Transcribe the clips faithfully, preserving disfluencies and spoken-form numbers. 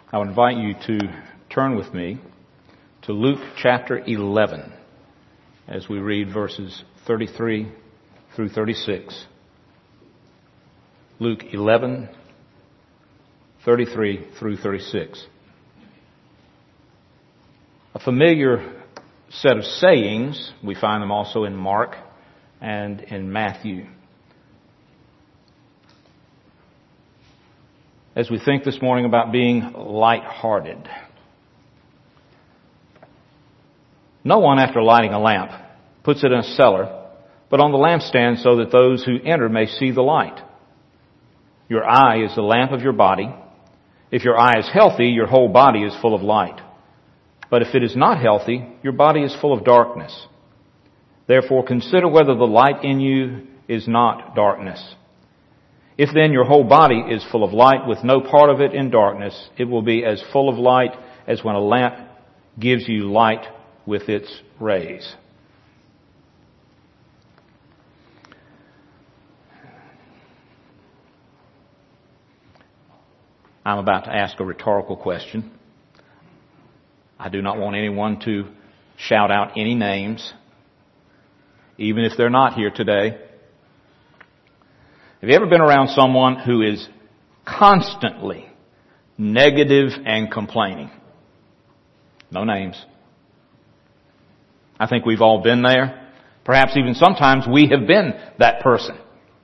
I would invite you to turn with me to Luke chapter eleven as we read verses thirty-three through thirty-six. Luke eleven, thirty-three through thirty-six. A familiar set of sayings, we find them also in Mark and in Matthew. As we think this morning about being light-hearted. No one, after lighting a lamp, puts it in a cellar, but on the lampstand so that those who enter may see the light. Your eye is the lamp of your body. If your eye is healthy, your whole body is full of light. But if it is not healthy, your body is full of darkness. Therefore, consider whether the light in you is not darkness. If then your whole body is full of light with no part of it in darkness, it will be as full of light as when a lamp gives you light with its rays. I'm about to ask a rhetorical question. I do not want anyone to shout out any names, even if they're not here today. Have you ever been around someone who is constantly negative and complaining? No names. I think we've all been there. Perhaps even sometimes we have been that person.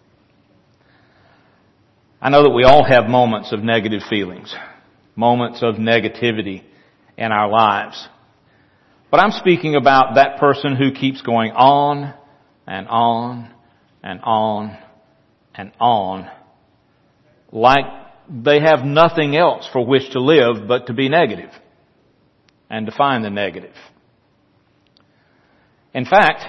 I know that we all have moments of negative feelings, moments of negativity in our lives. But I'm speaking about that person who keeps going on and on and on and on, like they have nothing else for which to live but to be negative and to find the negative. In fact,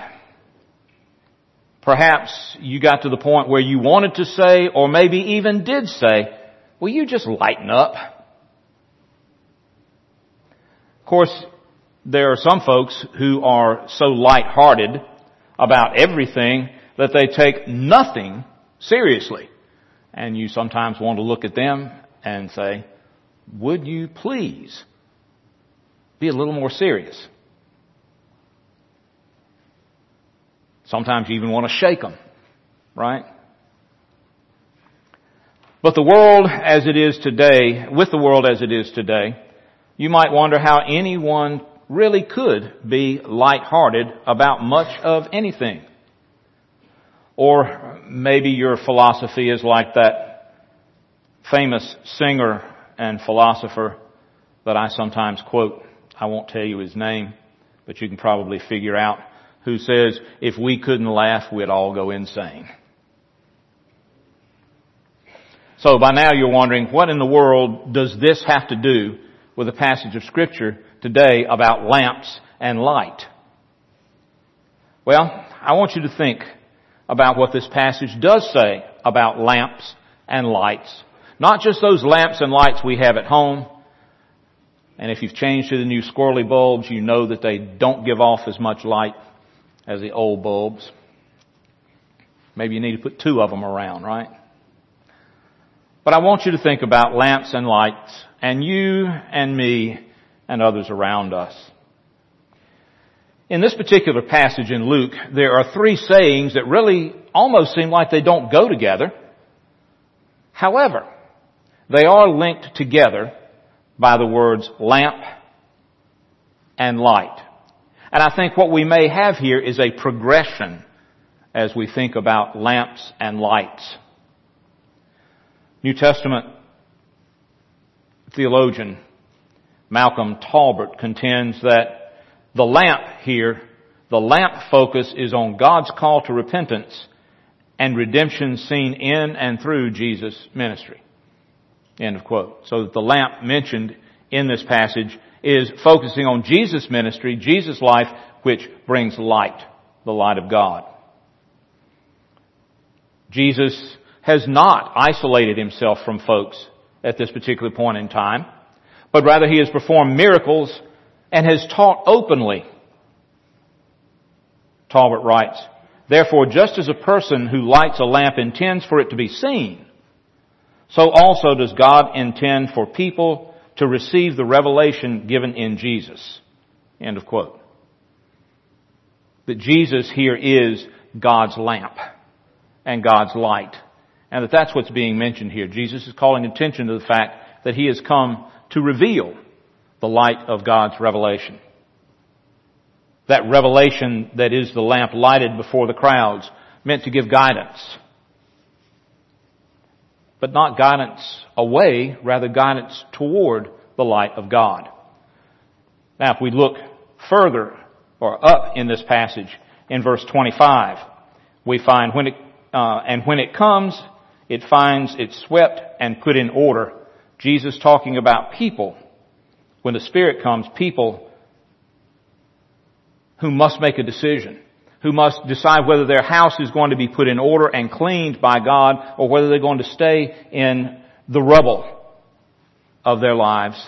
perhaps you got to the point where you wanted to say, or maybe even did say, will you just lighten up? Of course, there are some folks who are so light-hearted about everything that they take nothing seriously. And you sometimes want to look at them and say, would you please be a little more serious? Sometimes you even want to shake them, right? But the world as it is today, with the world as it is today, you might wonder how anyone really could be light-hearted about much of anything. Or maybe your philosophy is like that famous singer and philosopher that I sometimes quote. I won't tell you his name, but you can probably figure out, who says, if we couldn't laugh, we'd all go insane. So by now you're wondering, what in the world does this have to do with a passage of Scripture today about lamps and light? Well, I want you to think about what this passage does say about lamps and lights. Not just those lamps and lights we have at home. And if you've changed to the new squirrely bulbs, you know that they don't give off as much light as the old bulbs. Maybe you need to put two of them around, right? But I want you to think about lamps and lights, and you and me and others around us. In this particular passage in Luke, there are three sayings that really almost seem like they don't go together. However, they are linked together by the words lamp and light. And I think what we may have here is a progression as we think about lamps and lights. New Testament theologian Malcolm Talbot contends that the lamp here, the lamp focus is on God's call to repentance and redemption seen in and through Jesus' ministry. End of quote. So that the lamp mentioned in this passage is focusing on Jesus' ministry, Jesus' life, which brings light, the light of God. Jesus has not isolated himself from folks at this particular point in time, but rather he has performed miracles and has taught openly. Talbot writes, therefore, just as a person who lights a lamp intends for it to be seen, so also does God intend for people to to receive the revelation given in Jesus. End of quote. That Jesus here is God's lamp and God's light. And that that's what's being mentioned here. Jesus is calling attention to the fact that He has come to reveal the light of God's revelation. That revelation that is the lamp lighted before the crowds, meant to give guidance. But not guidance away, rather guidance toward the light of God. Now if we look further or up in this passage, in verse twenty-five, we find when it, uh, and when it comes, it finds it swept and put in order. Jesus talking about people. When the Spirit comes, people who must make a decision, who must decide whether their house is going to be put in order and cleaned by God, or whether they're going to stay in the rubble of their lives.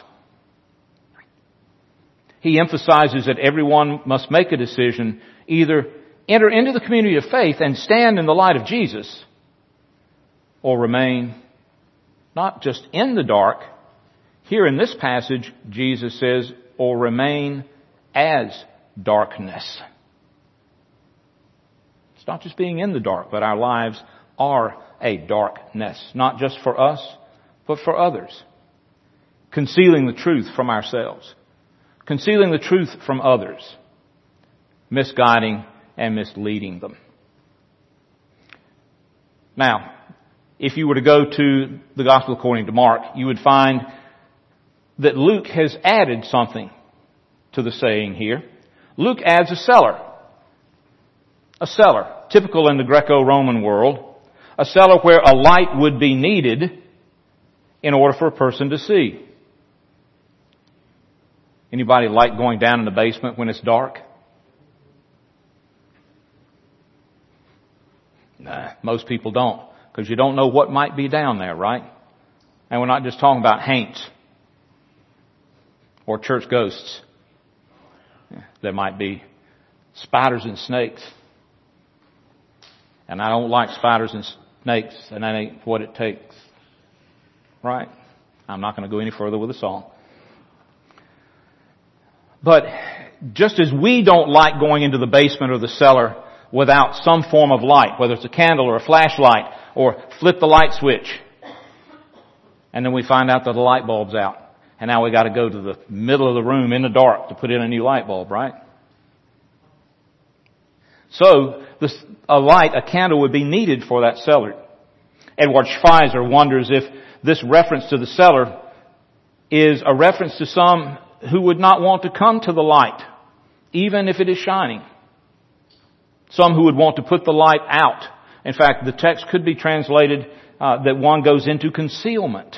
He emphasizes that everyone must make a decision, either enter into the community of faith and stand in the light of Jesus, or remain not just in the dark. Here in this passage, Jesus says, or remain as darkness. It's not just being in the dark, but our lives are a darkness, not just for us, but for others. Concealing the truth from ourselves, concealing the truth from others, misguiding and misleading them. Now, if you were to go to the Gospel according to Mark, you would find that Luke has added something to the saying here. Luke adds a cellar. A cellar, typical in the Greco-Roman world. A cellar where a light would be needed in order for a person to see. Anybody like going down in the basement when it's dark? Nah, most people don't. Because you don't know what might be down there, right? And we're not just talking about haints or church ghosts. There might be spiders and snakes. And I don't like spiders and snakes, and that ain't what it takes. Right? I'm not going to go any further with the song. But just as we don't like going into the basement or the cellar without some form of light, whether it's a candle or a flashlight, or flip the light switch, and then we find out that the light bulb's out. And now we got to go to the middle of the room in the dark to put in a new light bulb, right? So, this, a light, a candle would be needed for that cellar. Edward Schweizer wonders if this reference to the cellar is a reference to some who would not want to come to the light, even if it is shining. Some who would want to put the light out. In fact, the text could be translated uh, that one goes into concealment.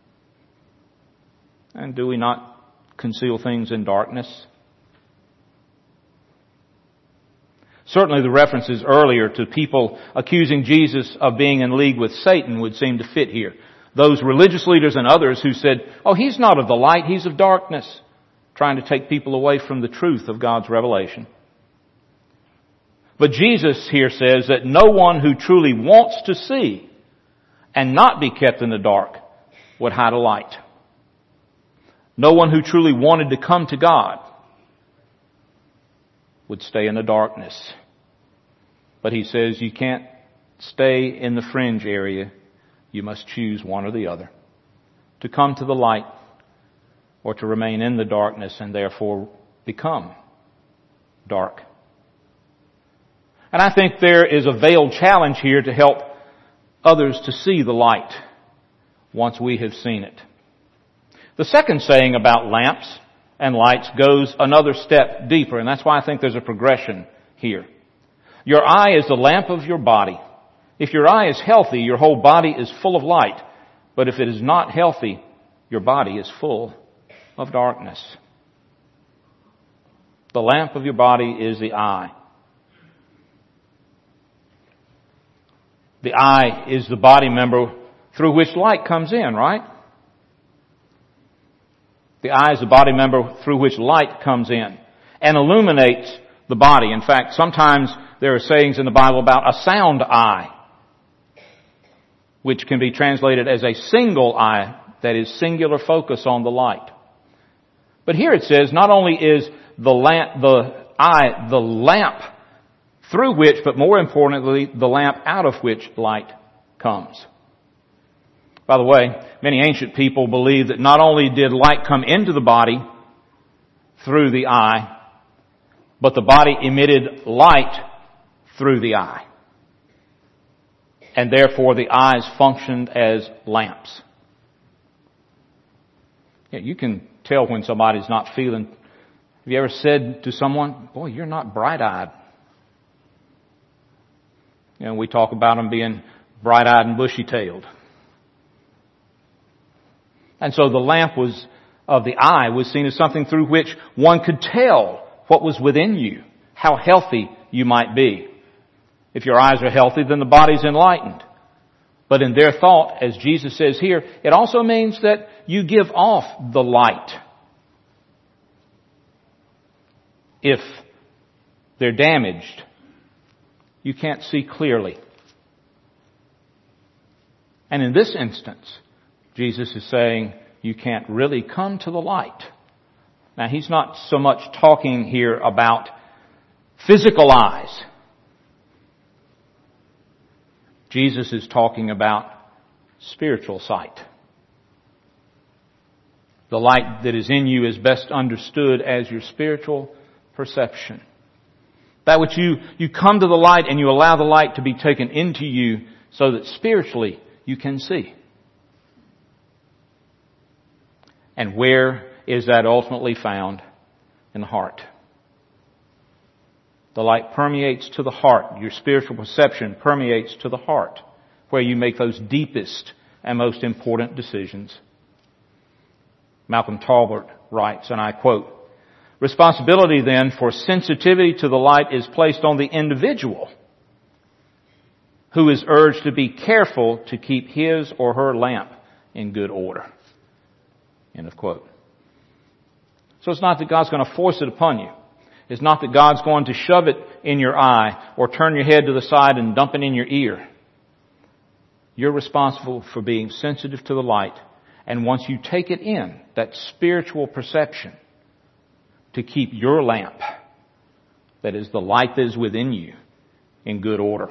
And do we not conceal things in darkness? Certainly the references earlier to people accusing Jesus of being in league with Satan would seem to fit here. Those religious leaders and others who said, oh, he's not of the light, he's of darkness, trying to take people away from the truth of God's revelation. But Jesus here says that no one who truly wants to see and not be kept in the dark would hide a light. No one who truly wanted to come to God would stay in the darkness. But he says you can't stay in the fringe area. You must choose one or the other. To come to the light or to remain in the darkness and therefore become dark. And I think there is a veiled challenge here to help others to see the light once we have seen it. The second saying about lamps and lights goes another step deeper, and that's why I think there's a progression here. Your eye is the lamp of your body. If your eye is healthy, your whole body is full of light. But if it is not healthy, your body is full of darkness. The lamp of your body is the eye. The eye is the body member through which light comes in, right? The eye is the body member through which light comes in and illuminates the body. In fact, sometimes there are sayings in the Bible about a sound eye, which can be translated as a single eye That is singular focus on the light. But here it says not only is the lamp, the eye, the lamp through which, but more importantly, the lamp out of which light comes. By the way, many ancient people believed that not only did light come into the body through the eye, but the body emitted light through the eye. And therefore the eyes functioned as lamps. Yeah, you can tell when somebody's not feeling. Have you ever said to someone, boy, you're not bright-eyed? You know, we talk about them being bright-eyed and bushy-tailed. And so the lamp was of the eye was seen as something through which one could tell what was within you, how healthy you might be. If your eyes are healthy, then the body's enlightened. But in their thought, as Jesus says here, it also means that you give off the light. If they're damaged, you can't see clearly. And in this instance, Jesus is saying you can't really come to the light. Now, he's not so much talking here about physical eyes. Jesus is talking about spiritual sight. The light that is in you is best understood as your spiritual perception. That which you, you come to the light and you allow the light to be taken into you so that spiritually you can see. And where is that ultimately found? In the heart. The light permeates to the heart. Your spiritual perception permeates to the heart, where you make those deepest and most important decisions. Malcolm Talbot writes, and I quote, "Responsibility then for sensitivity to the light is placed on the individual, who is urged to be careful to keep his or her lamp in good order." End of quote. So it's not that God's going to force it upon you. It's not that God's going to shove it in your eye or turn your head to the side and dump it in your ear. You're responsible for being sensitive to the light. And once you take it in, that spiritual perception, to keep your lamp, that is the light that is within you, in good order.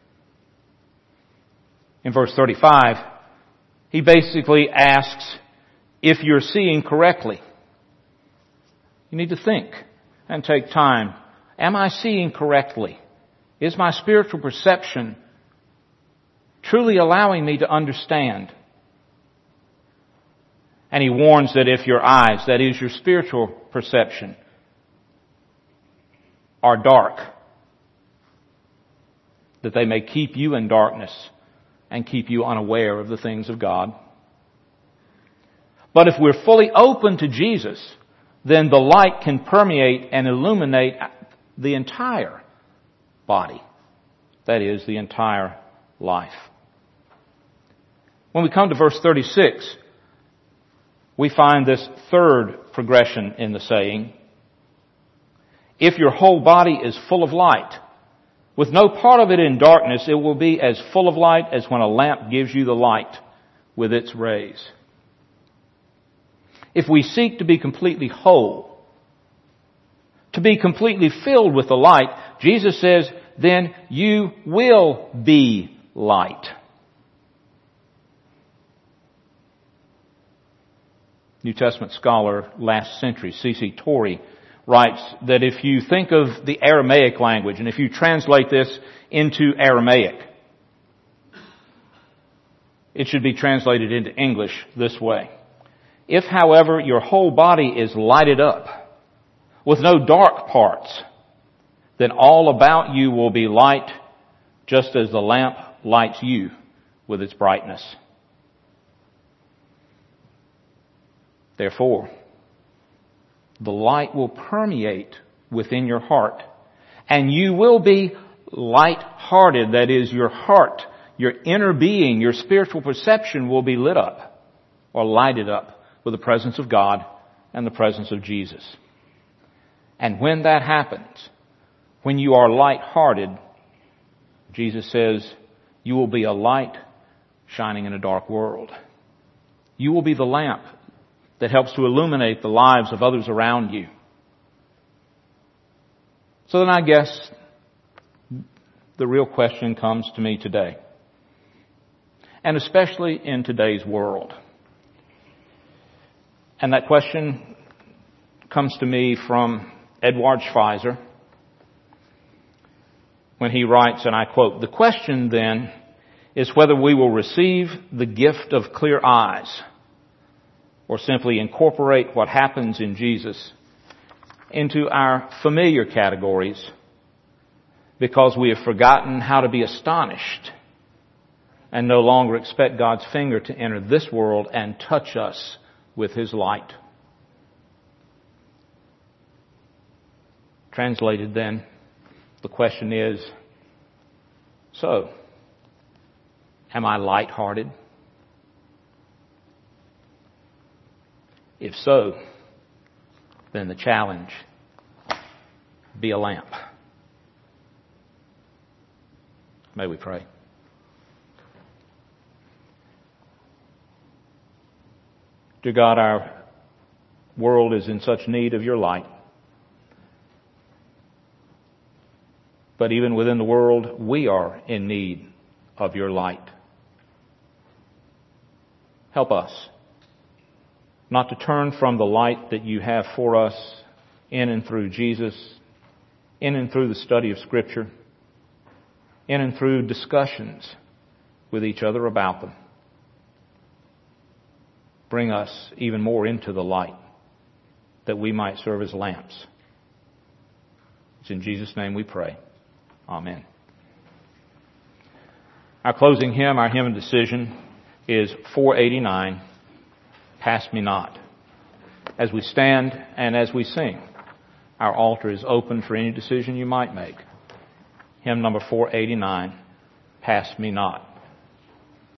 In verse thirty-five, he basically asks if you're seeing correctly. You need to think and take time. Am I seeing correctly? Is my spiritual perception truly allowing me to understand? And he warns that if your eyes, that is your spiritual perception, are dark, that they may keep you in darkness and keep you unaware of the things of God. But if we're fully open to Jesus, then the light can permeate and illuminate the entire body. That is, the entire life. When we come to verse thirty-six, we find this third progression in the saying. If your whole body is full of light, with no part of it in darkness, it will be as full of light as when a lamp gives you the light with its rays. If we seek to be completely whole, to be completely filled with the light, Jesus says, then you will be light. New Testament scholar last century, C C Torrey, writes that if you think of the Aramaic language, and if you translate this into Aramaic, it should be translated into English this way. If, however, your whole body is lighted up with no dark parts, then all about you will be light, just as the lamp lights you with its brightness. Therefore, the light will permeate within your heart, and you will be light-hearted. That is, your heart, your inner being, your spiritual perception will be lit up or lighted up with the presence of God and the presence of Jesus. And when that happens, when you are light-hearted, Jesus says, you will be a light shining in a dark world. You will be the lamp that helps to illuminate the lives of others around you. So then I guess the real question comes to me today, and especially in today's world. And that question comes to me from Edward Schweizer when he writes, and I quote, "The question then is whether we will receive the gift of clear eyes or simply incorporate what happens in Jesus into our familiar categories because we have forgotten how to be astonished and no longer expect God's finger to enter this world and touch us with His light." Translated then, the question is, so, am I light-hearted? If so, then the challenge, be a lamp. May we pray. Dear God, our world is in such need of your light. But even within the world, we are in need of your light. Help us not to turn from the light that you have for us in and through Jesus, in and through the study of Scripture, in and through discussions with each other about them. Bring us even more into the light that we might serve as lamps. It's in Jesus' name we pray. Amen. Our closing hymn, our hymn of decision, is four eighty-nine, Pass Me Not. As we stand and as we sing, our altar is open for any decision you might make. Hymn number four eighty-nine, Pass Me Not.